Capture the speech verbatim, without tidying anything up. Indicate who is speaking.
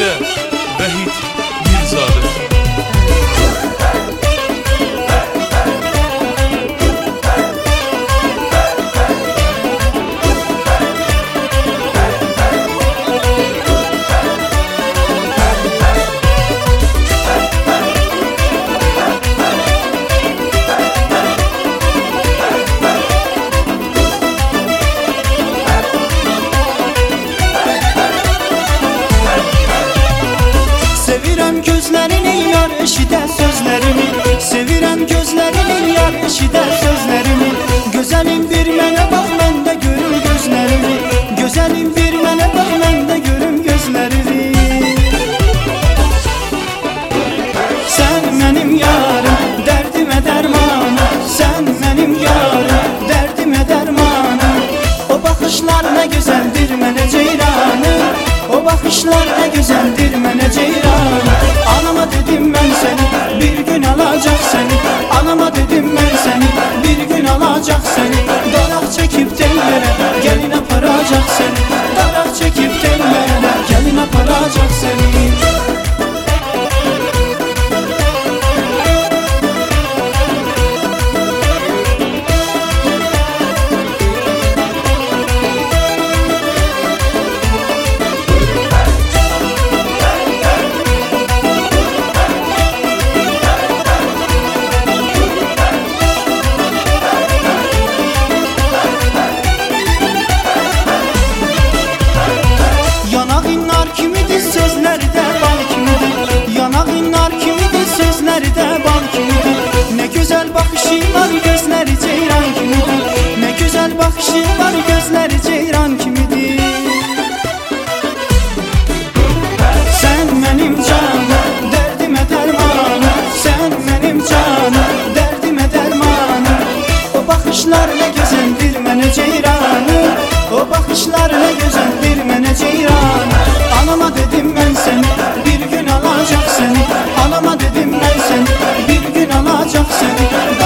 Speaker 1: Sesdə Vəhid Mirzadə.
Speaker 2: Sevirəm gözlərini, yar eşidə sözlərimi. Sevirəm gözlərini, yar eşidə sözlərimi. Gözəlim bir mənə bax, mən də görüm gözlərimi. Gözəlim bir mənə bax, mən də görüm gözlərimi. Sən mənim yarım, dərdimə dərmanım. Sən mənim yarım, dərdimə dərmanım. O baxışlar nə gözəldir mənə ceyranım. O baxışlar nə gözəldir mənə ceyran. Anama dedim mən səni, bir gün alacaq səni. Anama dedim mən səni, bir gün alacaq səni. Daraq çəkib tellərə, gəlin aparacaq səni. Daraq çəkib tellərə, gəlin aparacaq səni. Yanağın nar kimidir, sözləri də bal kimidir. Yanağın nar kimidir, sözləri də bal kimidir. Nə gözəl baxışı var, gözləri ceyran kimidir. Nə gözəl baxışı var, gözləri ceyran kimidir. Sən mənim canım, dərdimə dərmanım. Sən mənim canım, dərdimə dərmanım. O baxışlar nə gözəldir mənə ceyranım. O baxışlar nə gözəldir mənə ceyran. Anama dedim mən səni, bir gün alacaq səni. Anama dedim mən səni, bir gün alacaq səni.